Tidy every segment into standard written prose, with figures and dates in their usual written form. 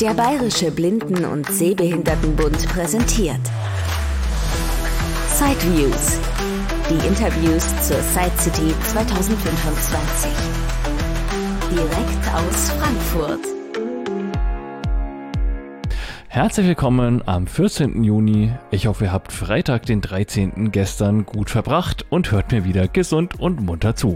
Der Bayerische Blinden- und Sehbehindertenbund präsentiert Sideviews, die Interviews zur Side City 2025. Direkt aus Frankfurt. Herzlich willkommen am 14. Juni. Ich hoffe, ihr habt Freitag, den 13. gestern gut verbracht und hört mir wieder gesund und munter zu.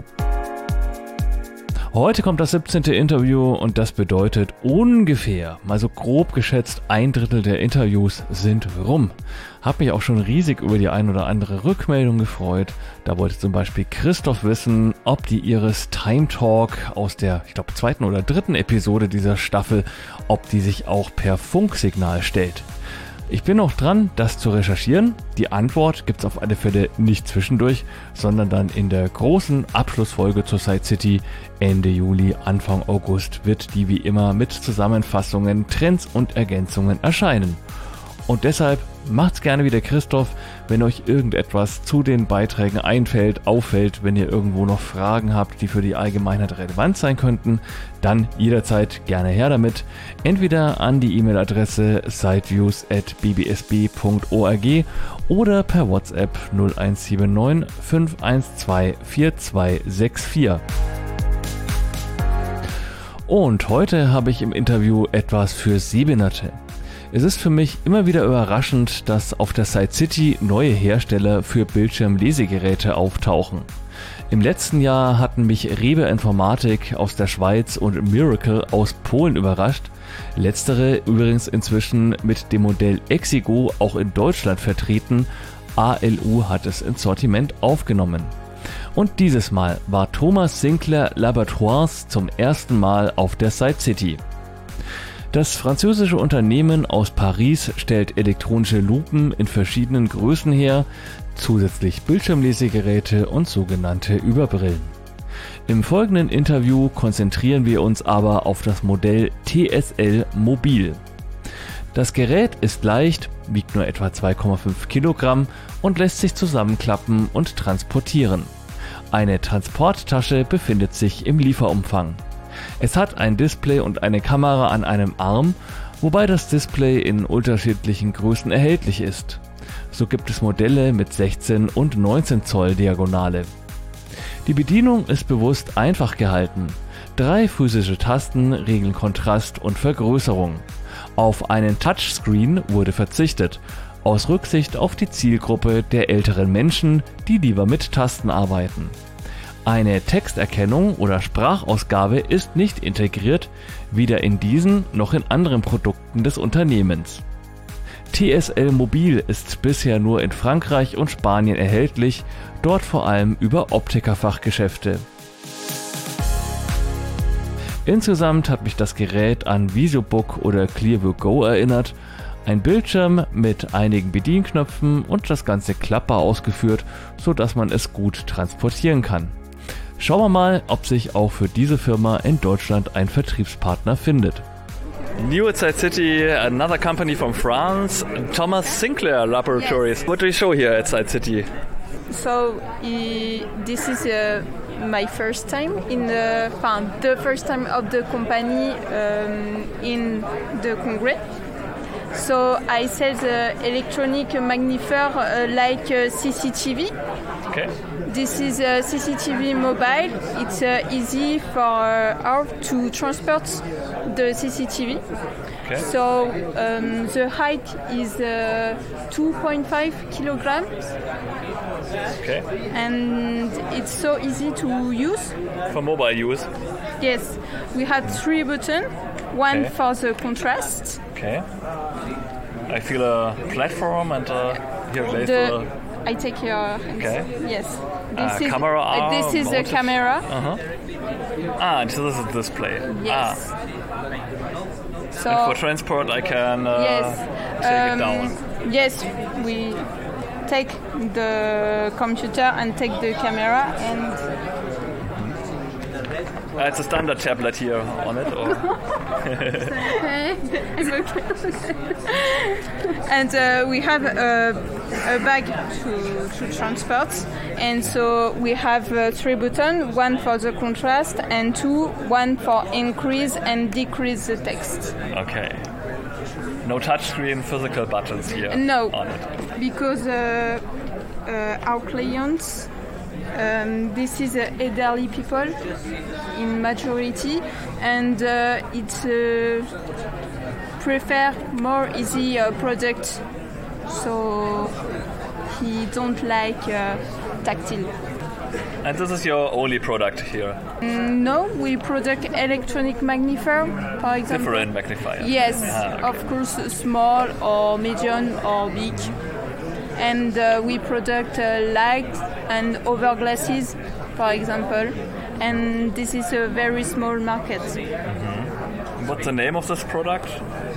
Heute kommt das 17. Interview und das bedeutet ungefähr, mal so grob geschätzt, 1/3 der Interviews sind rum. Hab mich auch schon riesig über die ein oder andere Rückmeldung gefreut. Da wollte zum Beispiel Christoph wissen, ob die Iris Time Talk aus der, ich glaube, 2. oder 3. Episode dieser Staffel, ob die sich auch per Funksignal stellt. Ich bin noch dran, das zu recherchieren. Die Antwort gibt's auf alle Fälle nicht zwischendurch, sondern dann in der großen Abschlussfolge zur Side City Ende Juli, Anfang August wird die wie immer mit Zusammenfassungen, Trends und Ergänzungen erscheinen. Und deshalb macht's gerne wie der Christoph, wenn euch irgendetwas zu den Beiträgen einfällt, auffällt, wenn ihr irgendwo noch Fragen habt, die für die Allgemeinheit relevant sein könnten, dann jederzeit gerne her damit. Entweder an die E-Mail-Adresse sideviews@bbsb.org oder per WhatsApp 0179 512 4264. Und heute habe ich im Interview etwas für Sehbehinderte. Es ist für mich immer wieder überraschend, dass auf der Side City neue Hersteller für Bildschirmlesegeräte auftauchen. Im letzten Jahr hatten mich Rewe Informatik aus der Schweiz und Miracle aus Polen überrascht. Letztere übrigens inzwischen mit dem Modell Exigo auch in Deutschland vertreten. ALU hat es ins Sortiment aufgenommen. Und dieses Mal war Thomas Sinclair Laboratoires zum ersten Mal auf der Side City. Das französische Unternehmen aus Paris stellt elektronische Lupen in verschiedenen Größen her, zusätzlich Bildschirmlesegeräte und sogenannte Überbrillen. Im folgenden Interview konzentrieren wir uns aber auf das Modell TSL Mobil. Das Gerät ist leicht, wiegt nur etwa 2,5 Kilogramm und lässt sich zusammenklappen und transportieren. Eine Transporttasche befindet sich im Lieferumfang. Es hat ein Display und eine Kamera an einem Arm, wobei das Display in unterschiedlichen Größen erhältlich ist. So gibt es Modelle mit 16 und 19 Zoll Diagonale. Die Bedienung ist bewusst einfach gehalten. 3 physische Tasten regeln Kontrast und Vergrößerung. Auf einen Touchscreen wurde verzichtet, aus Rücksicht auf die Zielgruppe der älteren Menschen, die lieber mit Tasten arbeiten. Eine Texterkennung oder Sprachausgabe ist nicht integriert, weder in diesen noch in anderen Produkten des Unternehmens. TSL Mobil ist bisher nur in Frankreich und Spanien erhältlich, dort vor allem über Optikerfachgeschäfte. Insgesamt hat mich das Gerät an VisioBook oder Clearview Go erinnert. Ein Bildschirm mit einigen Bedienknöpfen und das Ganze klappbar ausgeführt, sodass man es gut transportieren kann. Schauen wir mal, ob sich auch für diese Firma in Deutschland ein Vertriebspartner findet. New at Side City, another company from France, Thomas Sinclair Laboratories. Yes. What do you show here at Side City? So this is my first time in the first time of the company in the Congress. So I sell the electronic magnifier like CCTV. Okay. This is a CCTV mobile. It's easy for us to transport the CCTV. Okay. So the height is 2.5 kilograms. Okay. And it's so easy to use. For mobile use? Yes. We have 3 buttons. One for the contrast. Okay. I feel a platform and here later. I take your hands. Okay. Yes. Camera arm. This is the camera. And so this is the display. Yes. So and for transport, I can take it down. Yes, we take the computer and take the camera and It's a standard tablet here on it. Or? Okay, I'm okay. And we have a bag to transport, and so we have 3 buttons, one for the contrast and 2, one for increase and decrease the text. Okay. No touchscreen physical buttons here. No, on it. because our clients, this is elderly people in majority, and it's prefer more easy product, so he don't like tactile. And this is your only product here? No, we product electronic magnifier, for example. Different magnifier? Yes, okay. Of course, small or medium or big. And we product light and over glasses, for example. And this is a very small market. Mm-hmm. What's the name of this product?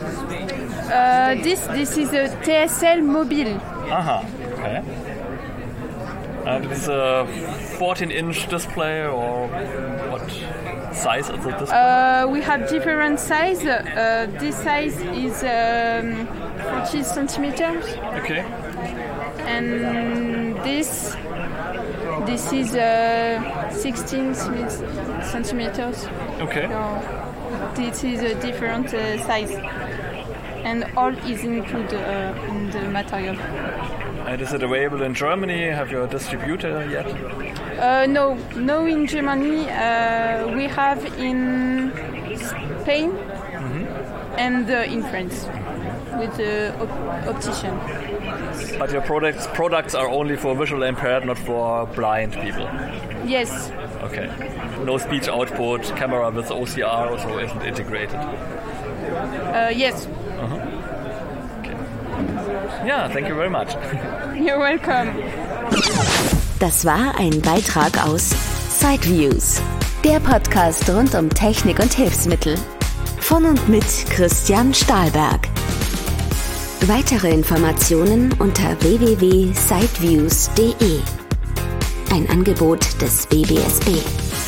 This is a TSL Mobile. Aha, okay. And it's a 14-inch display, or what size is the display? We have different size. This size is 40 centimeters. Okay. And this is 16 centimeters. Okay. So this is a different size. And all is included in the material. And is it available in Germany? Have you a distributor yet? No, in Germany. We have in Spain and in France with the optician. But your products are only for visually impaired, not for blind people? Yes. Okay. No speech output, camera with OCR also isn't integrated? Yes. Okay. Yeah, thank you very much. You're welcome. Das war ein Beitrag aus Sideviews, der Podcast rund um Technik und Hilfsmittel. Von und mit Christian Stahlberg. Weitere Informationen unter www.sideviews.de. Ein Angebot des BBSB.